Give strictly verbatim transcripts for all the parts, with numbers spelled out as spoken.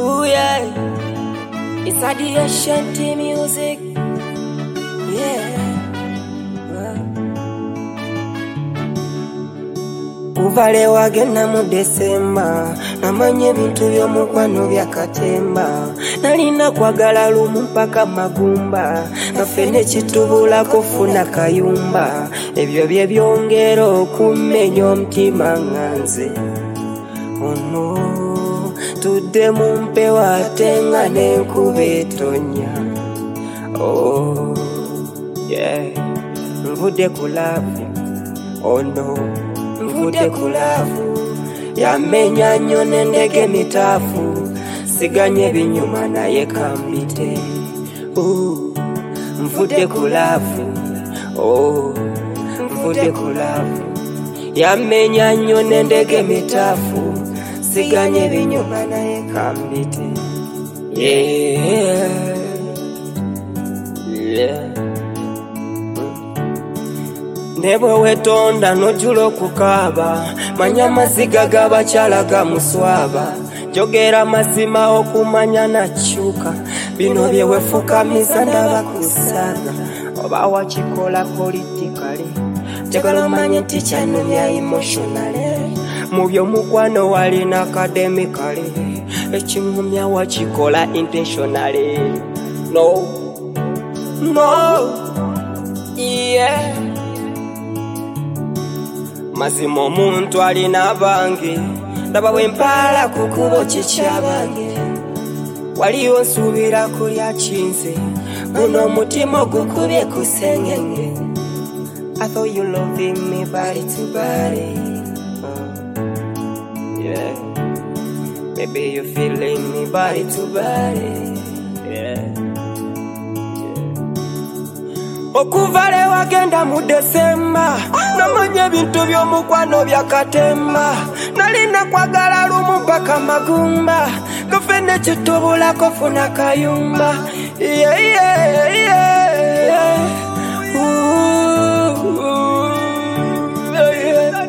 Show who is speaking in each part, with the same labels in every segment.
Speaker 1: Ooh yeah, it's a D Ashanti music. Yeah. Uvale wagenda mu December, namanye ebintu by'omukwano byakatemba. Nalina kwagala lumu mpaka magumba, naffe ne kitubulako funa kayumba. Ebyo bye byongera okumenya omutima nganze. Ono tudde mu mpewo ate nga n'enkuba etonya. Oh yeah, nvudde ku love. Oh no, nvudde ku love. Yamenya nnyo n'endege mitaafu, siganye ebinyuma naye kambite. Oh, nvudde ku love. Oh, nvudde ku love. Yamenya nnyo n'endege mitaafu, siganye ebinyuma naye kambite. Yeah, yeah. Nebwe wetonda nojula okukaaba, manya maziga g'abakyala gamuswaba. Jogera mazima okumanya nakyuka, bino bye wefukamiza ndaba kusaga. Oba wakikola politikali, njagala omanye nti kyanumya emotionally. Mu by'omukwano walina academically, ekingumya wakikola intentionally. No, no, yeah. Mazima omuntu alina bange, ndaba bwe mpaala ku kubo kikyabange. Waliwo nsuubira kulya kinze, guno omutima ogukubye ku sengenge. I thought you loving me body to body. Uh, yeah, maybe you feeling me body to body. Yeah. Okuvale wagenda mu December, namanye ebintu by'omukwano byakatemba. Nalina kwagala lumu mpaka magumba, naffe ne kitubulako funa kayumba. Yeah, yeah, yeah. Ooh, ooh, yeah.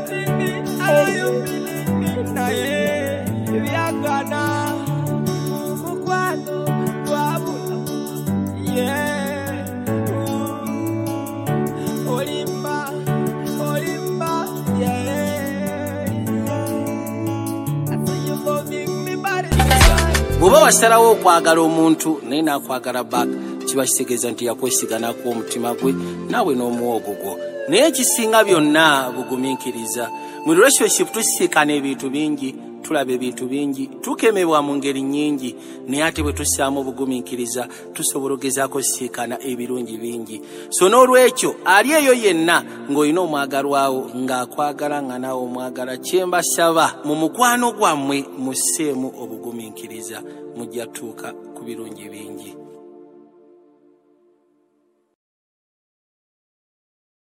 Speaker 1: Naye byagana mukwano gwabula. Yeah.
Speaker 2: Bw'oba wasalawo okwagala omuntu naye n'akwagala back, kiba kitegeeza nti yakwesiganako omutima gwe naawe n'omuwogo gwo. Naye ekisinga byonna bugumiikiriza. Mu relationship tusisikana ebintu bingi, tulaba ebintu bingi, tukemebwa mu ngeri nnyingi, naye ate bwe tussaamu obugumiikiriza tusobola ogezaako sisikana ebirungi bingi. So n'olwekyo ali eyo yenna ng'olina omwagalwawo ng'akwagala nga naawe omwagala, kye mbasaba mu mukwano gwammwe musseemu obugumiikiriza, mujja tuuka ku birungi bingi.